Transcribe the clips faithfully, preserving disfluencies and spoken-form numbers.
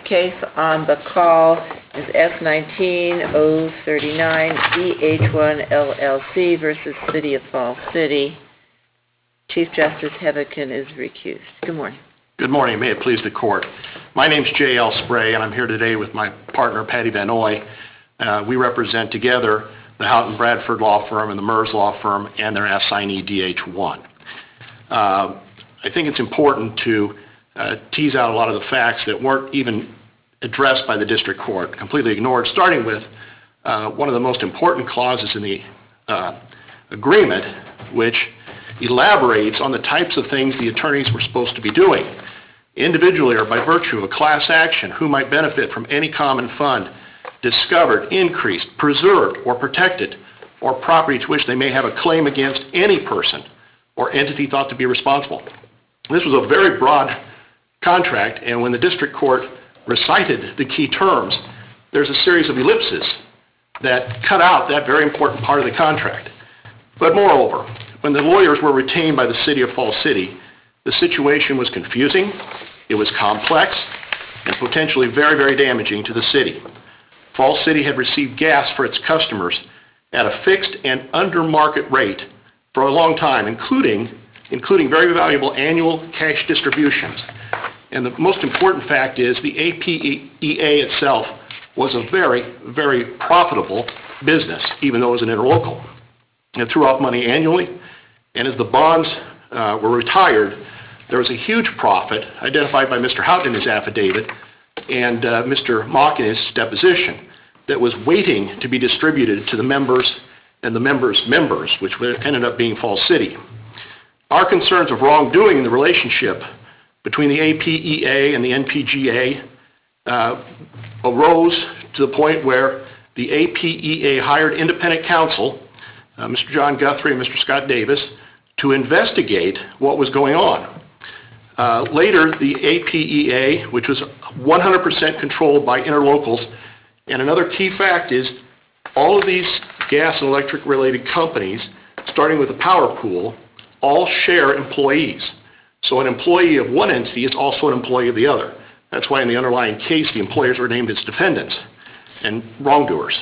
case on the call is S nineteen oh thirty-nine D H one L L C versus City of Falls City. Chief Justice Heavican is recused. Good morning. Good morning. May it please the court. My name's J L Spray, and I'm here today with my partner, Patty Van Oy. Uh, we represent together the Houghton Bradford Law Firm and the Mers Law Firm and their assignee D H one. Uh, I think it's important to uh, tease out a lot of the facts that weren't even addressed by the district court, completely ignored, starting with uh, one of the most important clauses in the uh, agreement, which elaborates on the types of things the attorneys were supposed to be doing, individually or by virtue of a class action, who might benefit from any common fund discovered, increased, preserved, or protected, or property to which they may have a claim against any person or entity thought to be responsible. This was a very broad contract, and when the district court recited the key terms, there's a series of ellipses that cut out that very important part of the contract. But moreover, when the lawyers were retained by the City of Falls City, the situation was confusing, it was complex, and potentially very, very damaging to the city. Falls City had received gas for its customers at a fixed and under market rate for a long time, including, including very valuable annual cash distributions. And the most important fact is the A P E A itself was a very, very profitable business, even though it was an interlocal. It threw off money annually, and as the bonds uh, were retired, there was a huge profit identified by Mister Houghton in his affidavit and uh, Mister Mock in his deposition that was waiting to be distributed to the members and the members' members, which ended up being Falls City. Our concerns of wrongdoing in the relationship between the A P E A and the N P G A uh, arose to the point where the A P E A hired independent counsel, uh, Mister John Guthrie and Mister Scott Davis, to investigate what was going on. Uh, later, the A P E A, which was one hundred percent controlled by interlocals, and another key fact is all of these gas and electric related companies, starting with the power pool, all share employees. So an employee of one entity is also an employee of the other. That's why in the underlying case, the employers were named as defendants and wrongdoers.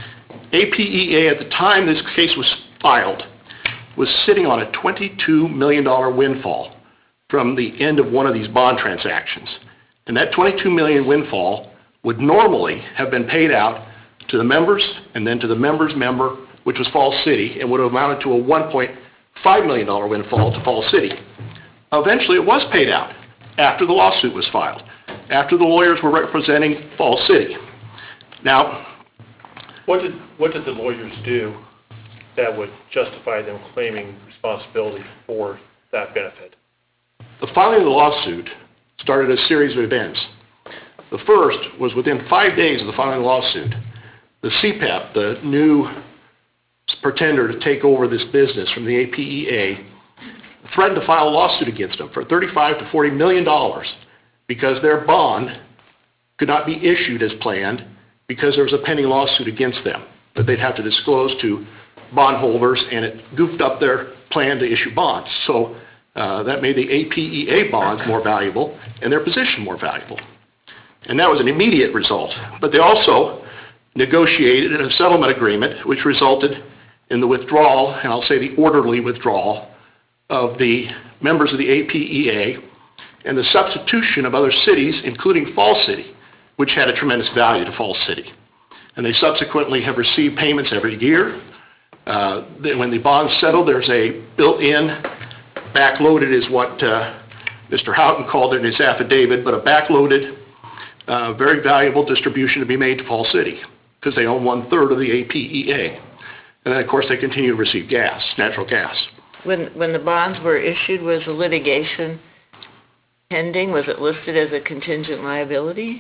A P E A, at the time this case was filed, was sitting on a twenty-two million dollars windfall from the end of one of these bond transactions. And that twenty-two million dollars windfall would normally have been paid out to the members and then to the members' member, which was Falls City, and would have amounted to a one point five million dollars windfall to Falls City. Eventually, it was paid out after the lawsuit was filed, after the lawyers were representing Falls City. Now, what did what did the lawyers do that would justify them claiming responsibility for that benefit? The filing of the lawsuit started a series of events. The first was within five days of the filing of the lawsuit, the C P E P, the new pretender to take over this business from the A P E A, threatened to file a lawsuit against them for thirty-five to forty million dollars because their bond could not be issued as planned because there was a pending lawsuit against them that they'd have to disclose to bondholders, and it goofed up their plan to issue bonds. So uh, that made the A P E A bonds more valuable and their position more valuable. And that was an immediate result. But they also negotiated a settlement agreement which resulted in the withdrawal, and I'll say the orderly withdrawal, of the members of the A P E A and the substitution of other cities, including Falls City, which had a tremendous value to Falls City. And they subsequently have received payments every year. Uh, when the bonds settled, there's a built-in, backloaded is what uh, Mister Houghton called it in his affidavit, but a backloaded, uh, very valuable distribution to be made to Falls City because they own one-third of the A P E A. And then, of course, they continue to receive gas, natural gas. When, when the bonds were issued, was the litigation pending? Was it listed as a contingent liability?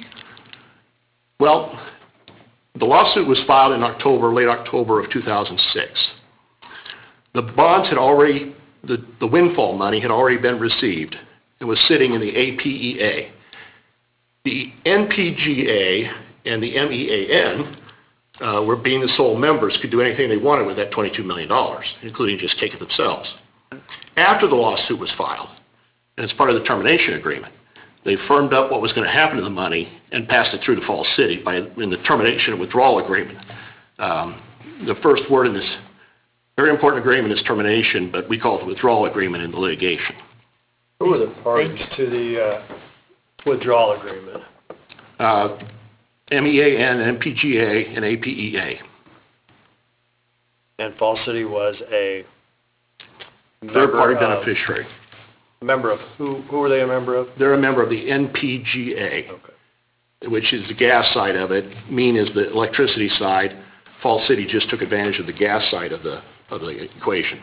Well, the lawsuit was filed in October, late October of two thousand six. The bonds had already, the, the windfall money had already been received and was sitting in the A P E A. The N P G A and the M E A N uh, were being the sole members, could do anything they wanted with that twenty-two million dollars, including just take it themselves. After the lawsuit was filed, and as part of the termination agreement, They firmed up what was going to happen to the money and passed it through to Falls City by, in the termination and withdrawal agreement. Um, the first word in this very important agreement is termination, but we call it the withdrawal agreement in the litigation. Who are the parties to the uh, withdrawal agreement? Uh, M E A N, M P G A, and A P E A. And Falls City was a Third-party member of- beneficiary. Member of, who, who were they a member of? They're a member of the N P G A, Okay. which is the gas side of it. Mean is the electricity side. Falls City just took advantage of the gas side of the, of the equation.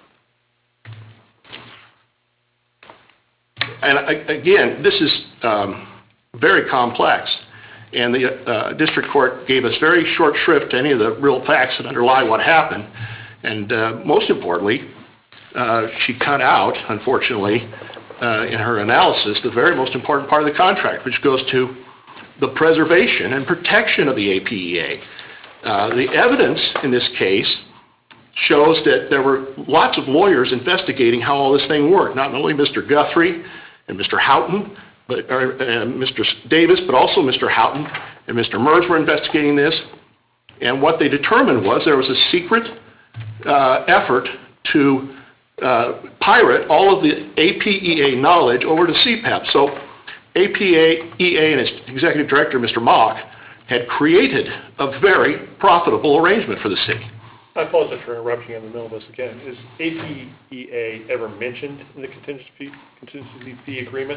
And I- again, this is um, very complex, and the uh, district court gave us very short shrift to any of the real facts that underlie what happened. And uh, most importantly, uh, she cut out, unfortunately, uh, in her analysis, the very most important part of the contract, which goes to the preservation and protection of the A P E A. Uh, the evidence in this case shows that there were lots of lawyers investigating how all this thing worked, not only Mister Guthrie and Mister Houghton, but or, uh, Mister Davis, but also Mister Houghton and Mister Merz were investigating this. And what they determined was there was a secret uh, effort to uh, pirate all of the A P E A knowledge over to C PAP. So A P E A and its executive director, Mister Mock, had created a very profitable arrangement for the city. I apologize for interrupting in the middle of this again. Is A P E A ever mentioned in the contingency fee, contingency fee agreement?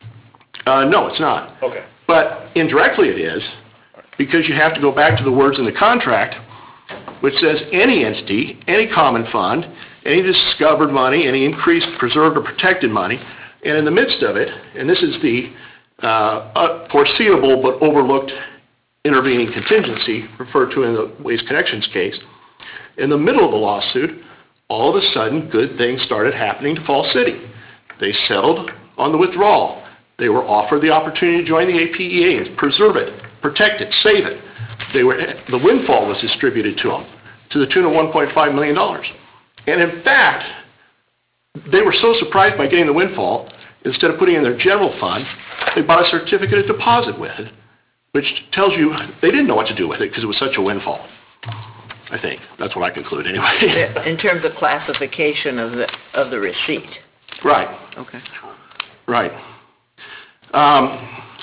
Uh, no, it's not. Okay. But indirectly it is, because you have to go back to the words in the contract, which says any entity, any common fund, any discovered money, any increased, preserved, or protected money, and in the midst of it, and this is the uh, foreseeable but overlooked intervening contingency referred to in the Waste Connections case, in the middle of the lawsuit, all of a sudden good things started happening to Falls City. They settled on the withdrawal. They were offered the opportunity to join the A P E A and preserve it, protect it, save it. They were, the windfall was distributed to them to the tune of one point five million dollars. And in fact, they were so surprised by getting the windfall, instead of putting it in their general fund, they bought a certificate of deposit with it, which tells you they didn't know what to do with it because it was such a windfall. I think. That's what I conclude anyway. In terms of classification of the, of the receipt. Right, Okay. right. Um,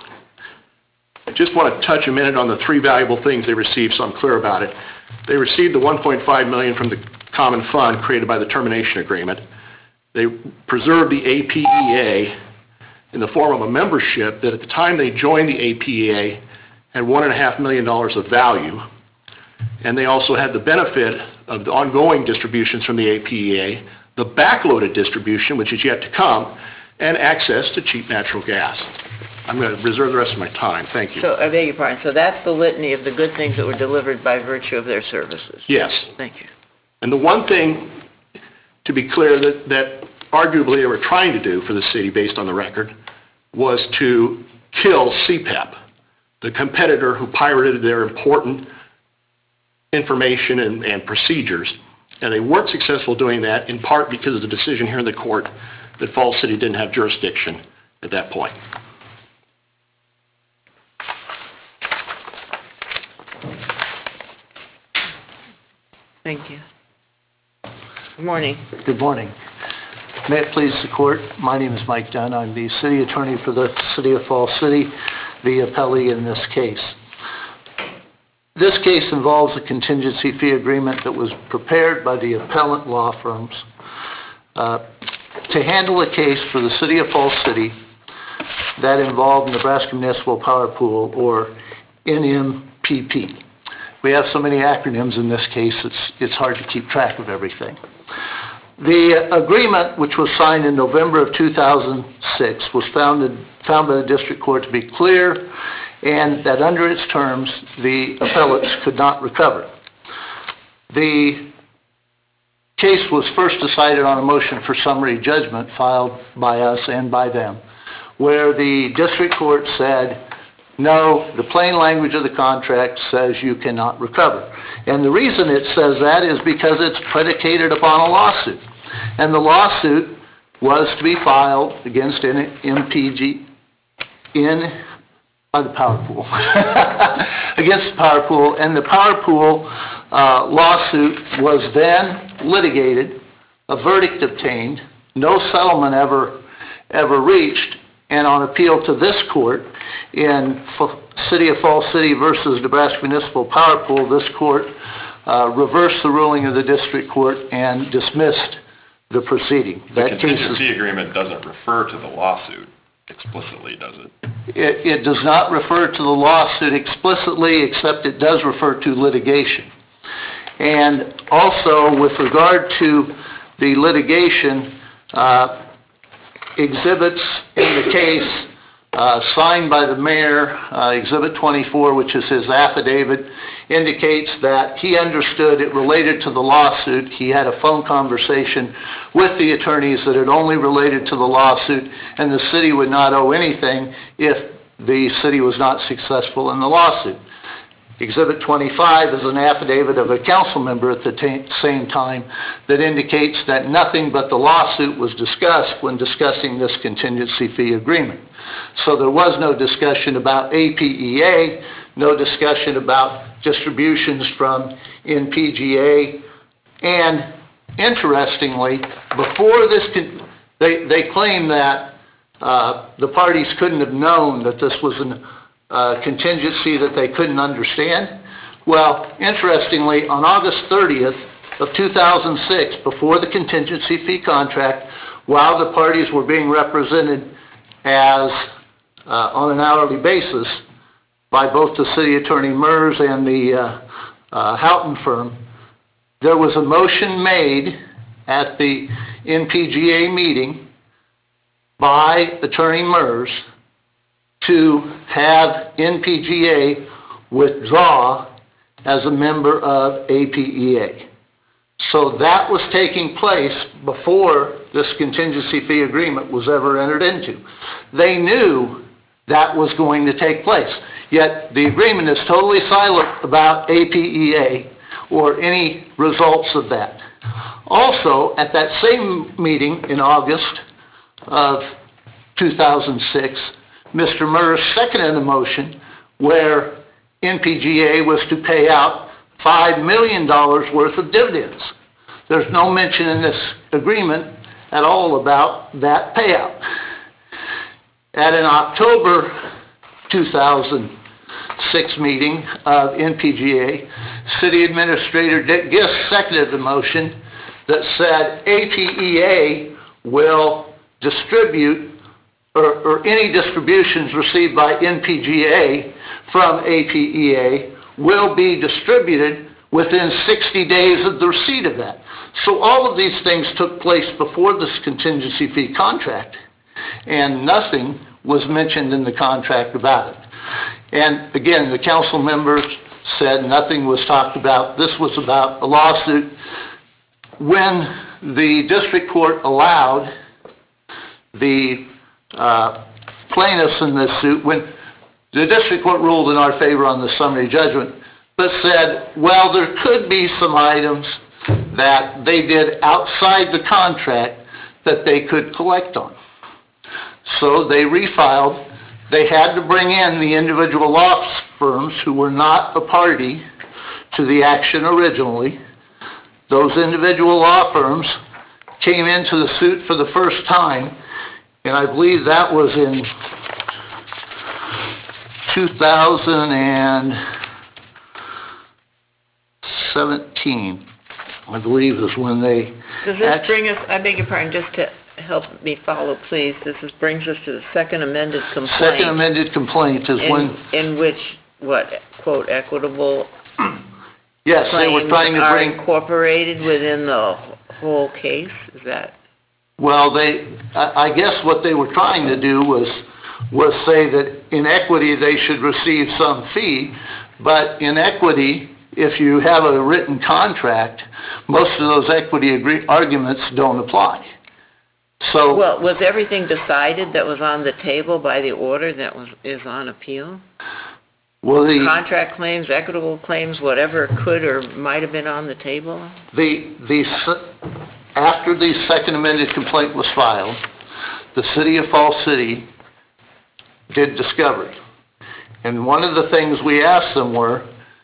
I just want to touch a minute on the three valuable things they received so I'm clear about it. They received the one point five million dollars from the common fund created by the termination agreement. They preserved the A P E A in the form of a membership that at the time they joined the A P E A had one point five million dollars of value. And they also had the benefit of the ongoing distributions from the A P E A, the backloaded distribution, which is yet to come, and access to cheap natural gas. I'm going to reserve the rest of my time. Thank you. So, I beg your pardon, so that's the litany of the good things that were delivered by virtue of their services? Yes. Thank you. And the one thing, to be clear, that, that arguably they were trying to do for the city, based on the record, was to kill C PAP, the competitor who pirated their important information and, and procedures. And they weren't successful doing that, in part because of the decision here in the court that Falls City didn't have jurisdiction at that point. Thank you. Good morning. Good morning. May it please the court, my name is Mike Dunn. I'm the city attorney for the city of Falls City, the appellee in this case. This case involves a contingency fee agreement that was prepared by the appellant law firms uh, to handle a case for the city of Falls City that involved Nebraska Municipal Power Pool, or N M P P. We have so many acronyms in this case, it's, it's hard to keep track of everything. The agreement, which was signed in November of two thousand six, was founded, found by the district court to be clear, and that under its terms, the appellates could not recover. The case was first decided on a motion for summary judgment filed by us and by them, where the district court said, no, the plain language of the contract says you cannot recover. And the reason it says that is because it's predicated upon a lawsuit. And the lawsuit was to be filed against M P G in, by the power pool, against the power pool, and the power pool uh, lawsuit was then litigated, a verdict obtained, no settlement ever, ever reached, and on appeal to this court in F- City of Falls City versus Nebraska Municipal Power Pool, this court uh, reversed the ruling of the district court and dismissed the proceeding. The That case is- contingency agreement doesn't refer to the lawsuit explicitly, does it? It, it does not refer to the lawsuit explicitly, except it does refer to litigation. And also, with regard to the litigation, uh, exhibits in the case uh, signed by the mayor, uh, Exhibit twenty-four, which is his affidavit, indicates that he understood it related to the lawsuit. He had a phone conversation with the attorneys that it only related to the lawsuit, and the city would not owe anything if the city was not successful in the lawsuit. Exhibit twenty-five is an affidavit of a council member at the t- same time that indicates that nothing but the lawsuit was discussed when discussing this contingency fee agreement. So there was no discussion about A P E A, no discussion about distributions from N P G A, and interestingly, before this, con- they, they claim that uh, the parties couldn't have known that this was a uh, contingency that they couldn't understand. Well, interestingly, on August thirtieth of two thousand six, before the contingency fee contract, while the parties were being represented as uh, on an hourly basis by both the city attorney Mers and the uh, uh, Houghton firm, there was a motion made at the N P G A meeting by attorney Mers to have N P G A withdraw as a member of A P E A. So that was taking place before this contingency fee agreement was ever entered into. They knew that was going to take place, yet the agreement is totally silent about A P E A or any results of that. Also, at that same meeting in August of two thousand six, Mister Mers seconded a motion where N P G A was to pay out five million dollars worth of dividends. There's no mention in this agreement at all about that payout. At an October two thousand six meeting of N P G A, City Administrator Dick Gist seconded the motion that said A P E A will distribute or, or any distributions received by N P G A from A P E A will be distributed within sixty days of the receipt of that. So all of these things took place before this contingency fee contract, and nothing was mentioned in the contract about it. And again, the council members said nothing was talked about. This was about a lawsuit. When the district court allowed the uh, plaintiffs in this suit, when the district court ruled in our favor on the summary judgment, but said, well, there could be some items that they did outside the contract that they could collect on. So they refiled. They had to bring in the individual law firms who were not a party to the action originally. Those individual law firms came into the suit for the first time, and I believe that was in two thousand seventeen, I believe is when they... Does this act- bring us, I beg your pardon, just to help me follow, please, this is, brings us to the second amended complaint. Second amended complaint is when, In, in which, what, quote, equitable yes, they were claims trying to are bring, incorporated within the whole case? Is that? well, they, I I guess what they were trying to do was, was say that in equity, they should receive some fee, but in equity, if you have a written contract, most of those equity agree- arguments don't apply. So, Well, was everything decided that was on the table by the order that was, is on appeal? well, the, Contract claims, equitable claims, whatever could or might have been on the table? the, the, s- after the second amended complaint was filed, the city of Falls City did discovery. And one of the things we asked them were,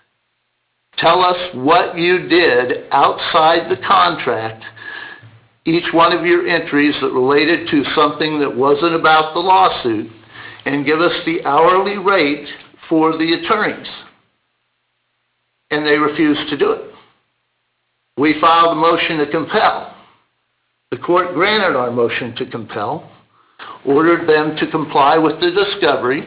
tell us what you did outside the contract, each one of your entries that related to something that wasn't about the lawsuit, and give us the hourly rate for the attorneys. And they refused to do it. We filed a motion to compel. The court granted our motion to compel, ordered them to comply with the discovery.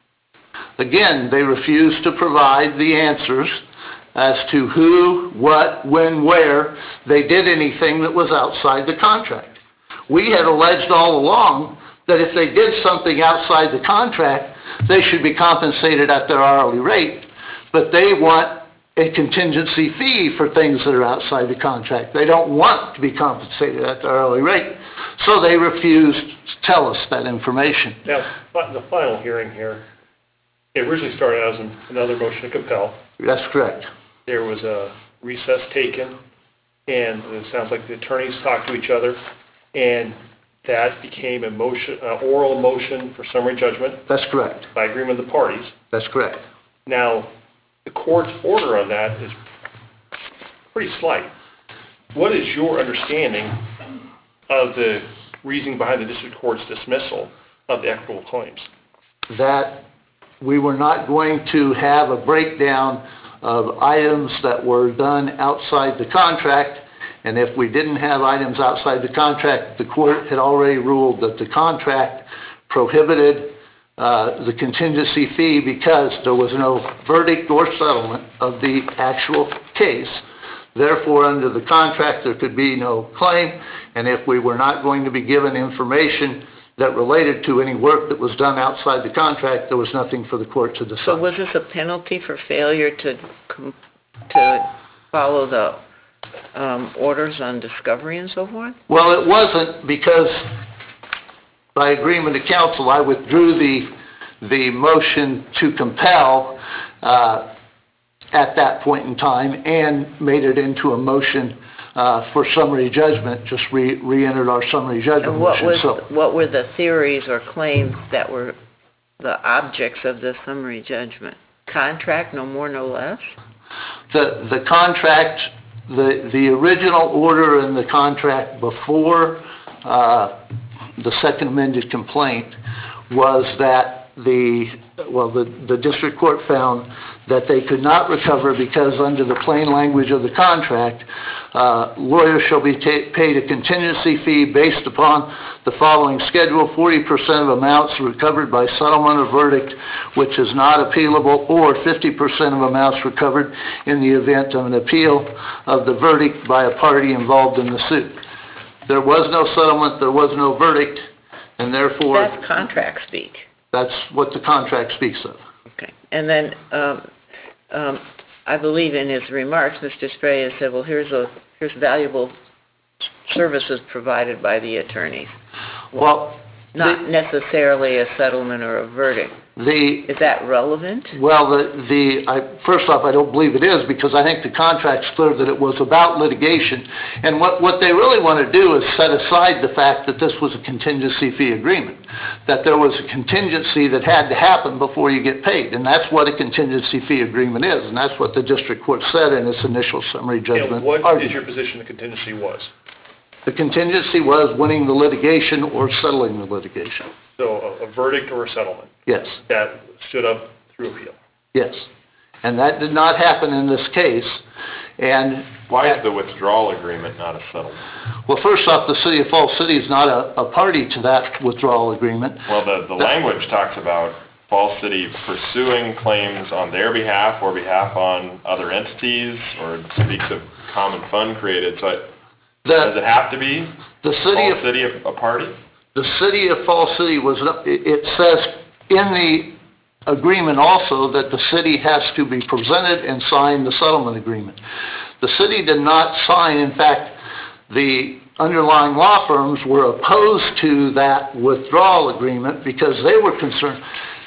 Again, they refused to provide the answers as to who, what, when, where they did anything that was outside the contract. We had alleged all along that if they did something outside the contract, they should be compensated at their hourly rate, but they want a contingency fee for things that are outside the contract. They don't want to be compensated at their hourly rate, so they refused to tell us that information. Now, the final hearing here, it originally started out as another motion to compel. That's correct. There was a recess taken, and it sounds like the attorneys talked to each other, and that became a motion, uh, oral motion for summary judgment. That's correct. By agreement of the parties. That's correct. Now, the court's order on that is pretty slight. What is your understanding of the reasoning behind the district court's dismissal of the equitable claims? That we were not going to have a breakdown of items that were done outside the contract, and if we didn't have items outside the contract, the court had already ruled that the contract prohibited uh, the contingency fee because there was no verdict or settlement of the actual case. Therefore, under the contract, there could be no claim, and if we were not going to be given information that related to any work that was done outside the contract, there was nothing for the court to decide. So was this a penalty for failure to com- to follow the um, orders on discovery and so forth? Well, it wasn't, because by agreement of counsel, I withdrew the the motion to compel uh, at that point in time and made it into a motion uh, for summary judgment, just re- re-entered our summary judgment And what motion. was, So, what were the theories or claims that were the objects of the summary judgment? Contract, no more, no less? the the contract, the the original order in the contract before uh, the second amended complaint was that the, well, the, the district court found that they could not recover because under the plain language of the contract, uh, lawyers shall be ta- paid a contingency fee based upon the following schedule: forty percent of amounts recovered by settlement or verdict which is not appealable, or fifty percent of amounts recovered in the event of an appeal of the verdict by a party involved in the suit. There was no settlement, there was no verdict, and therefore... That's contract speak. That's what the contract speaks of. Okay. And then um, um, I believe in his remarks, Mister Spray has said, well, here's a here's valuable services provided by the attorneys. Well, Not the, necessarily a settlement or a verdict. the Is that relevant? well, the the I, first off, I don't believe it is, because I think the contract's clear that it was about litigation, and what what they really want to do is set aside the fact that this was a contingency fee agreement, that there was a contingency that had to happen before you get paid, and that's what a contingency fee agreement is, and that's what the district court said in its initial summary judgment And what argument. is your position the contingency was? The contingency was winning the litigation or settling the litigation. So a, a verdict or a settlement Yes, that stood up through appeal. yes. And that did not happen in this case. And Why is the withdrawal agreement not a settlement? well, first off, the city of Falls City is not a, a party to that withdrawal agreement. Well, the, the language talks about Falls City pursuing claims on their behalf or behalf on other entities, or it speaks of common fund created. So it, does The, it have to be the city Falls of, City a, a party? the city of Falls City was, it it says in the agreement also that the city has to be presented and sign the settlement agreement. The city did not sign. In fact, the underlying law firms were opposed to that withdrawal agreement because they were concerned.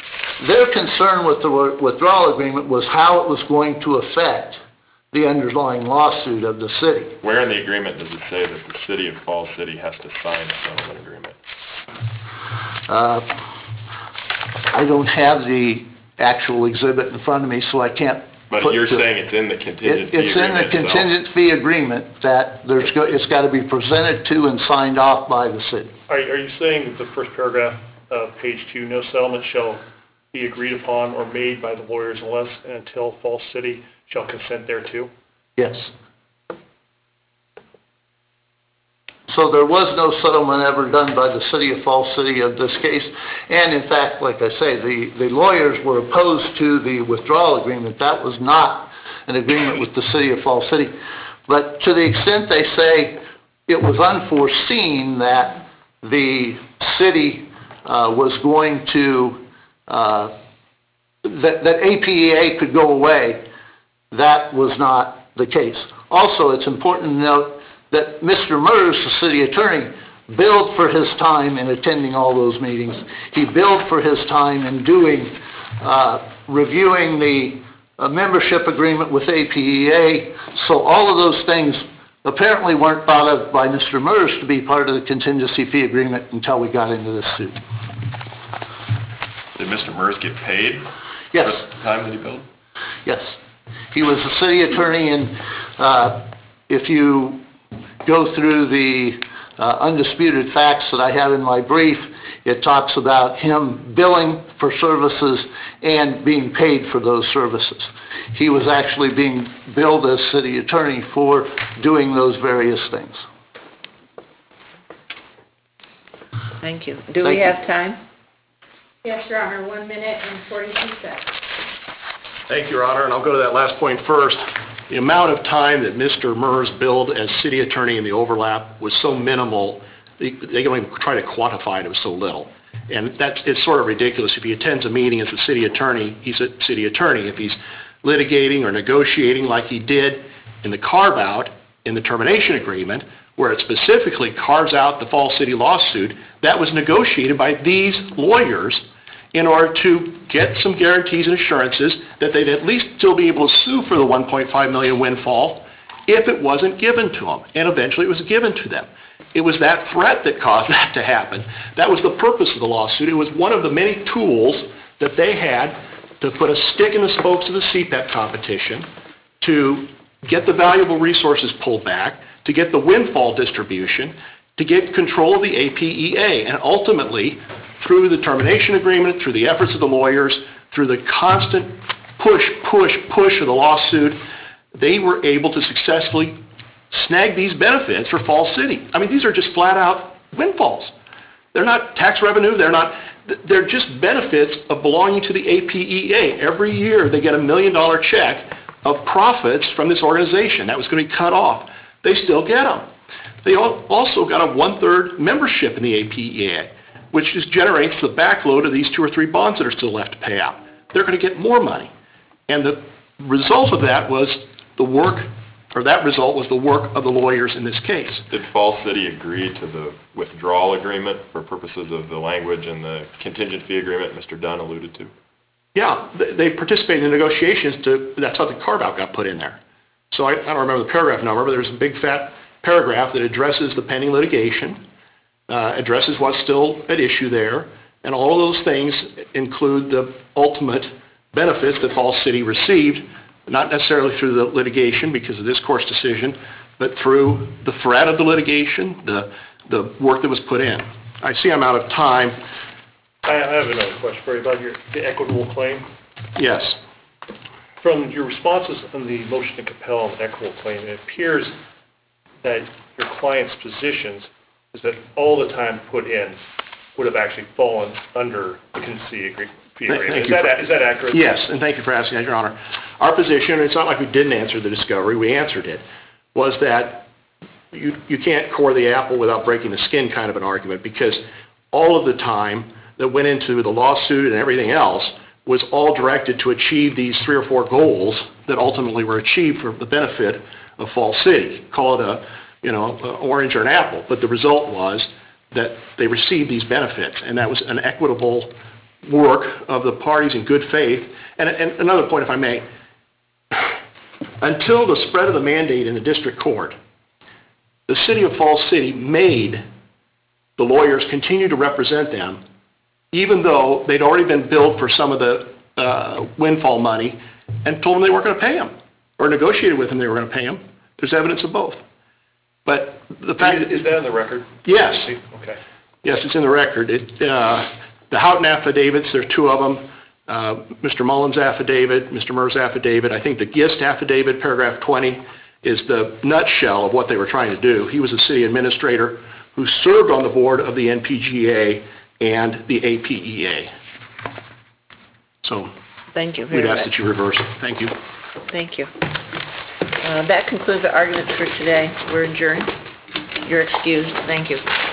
Their concern with the withdrawal agreement was how it was going to affect the underlying lawsuit of the city. Where in the agreement does it say that the city of Falls City has to sign a settlement agreement? Uh, I don't have the actual exhibit in front of me, so I can't. But put you're the- saying it's in the contingent It- fee It's in agreement the itself? contingent fee agreement that there's, go- it's got to be presented to and signed off by the city. Are, are you saying the first paragraph of page two, no settlement shall be agreed upon or made by the lawyers unless and until Falls City shall consent thereto? Yes. So there was no settlement ever done by the city of Falls City of this case. And in fact, like I say, the, the lawyers were opposed to the withdrawal agreement. That was not an agreement with the city of Falls City. But to the extent they say it was unforeseen that the city uh, was going to, uh, that, that A P E A could go away, that was not the case. Also, it's important to note that Mister Mers, the city attorney, billed for his time in attending all those meetings. He billed for his time in doing, uh, reviewing the uh, membership agreement with A P E A. So all of those things apparently weren't thought of by Mister Mers to be part of the contingency fee agreement until we got into this suit. Did Mister Mers get paid Yes. for the time that he billed? Yes. He was the city attorney, and uh, if you go through the uh, undisputed facts that I have in my brief, it talks about him billing for services and being paid for those services. He was actually being billed as city attorney for doing those various things. Thank you. Do Thank we you. have time? Yes, Your Honor, one minute and forty-two seconds. Thank you, Your Honor, and I'll go to that last point first. The amount of time that Mister Mers billed as city attorney in the overlap was so minimal, they, they don't even try to quantify it, it was so little. And that's, it's sort of ridiculous. If he attends a meeting as a city attorney, he's a city attorney. If he's litigating or negotiating like he did in the carve-out, in the termination agreement, where it specifically carves out the Falls City lawsuit, that was negotiated by these lawyers in order to get some guarantees and assurances that they'd at least still be able to sue for the one point five million windfall if it wasn't given to them. And eventually it was given to them. It was that threat that caused that to happen. That was the purpose of the lawsuit. It was one of the many tools that they had to put a stick in the spokes of the C PEP competition, to get the valuable resources pulled back, to get the windfall distribution, to get control of the A P E A, and ultimately, through the termination agreement, through the efforts of the lawyers, through the constant push, push, push of the lawsuit, they were able to successfully snag these benefits for Falls City. I mean, these are just flat out windfalls. They're not tax revenue, they're not, they're just benefits of belonging to the A P E A. Every year they get a million dollar check of profits from this organization. That was going to be cut off. They still get them. They also got a one-third membership in the A P E A, which just generates the backload of these two or three bonds that are still left to pay out. They're going to get more money. And the result of that was the work, or that result was the work of the lawyers in this case. Did Falls City agree to the withdrawal agreement for purposes of the language and the contingent fee agreement Mister Dunn alluded to? Yeah, they- they participated in negotiations to, that's how the carve-out got put in there. So I, I don't remember the paragraph number, but there's a big fat paragraph that addresses the pending litigation, uh, addresses what's still at issue there, and all of those things include the ultimate benefits that Falls City received, not necessarily through the litigation because of this court's decision, but through the threat of the litigation, the, the work that was put in. I see I'm out of time. I I have another question for you about your, the equitable claim. Yes. From your responses on the motion to compel an equitable claim, it appears that your client's positions is that all the time put in would have actually fallen under the contingency agree- fee Thank agreement. Is you that, for- is that accurate? Yes, and thank you for asking that, Your Honor. Our position, it's not like we didn't answer the discovery, we answered it, was that you, you can't core the apple without breaking the skin kind of an argument, because all of the time that went into the lawsuit and everything else was all directed to achieve these three or four goals that ultimately were achieved for the benefit of Falls City. Call it a, you know, a orange or an apple, but the result was that they received these benefits, and that was an equitable work of the parties in good faith. And, and another point, if I may, until the spread of the mandate in the district court, the city of Falls City made the lawyers continue to represent them even though they'd already been billed for some of the uh, windfall money, and told them they weren't going to pay them, or negotiated with them they were going to pay them. There's evidence of both. But the fact Is that on the record? Yes. Okay. Yes, it's in the record. It, uh, the Houghton affidavits, there's two of them. Uh, Mister Mullins' affidavit, Mister Murr's affidavit. I think the Gist affidavit, paragraph twenty, is the nutshell of what they were trying to do. He was a city administrator who served on the board of the N P G A and the A P E A. So Thank you very we'd much. ask that you reverse it. Thank you. Thank you. Uh, That concludes the arguments for today. We're adjourned. You're excused. Thank you.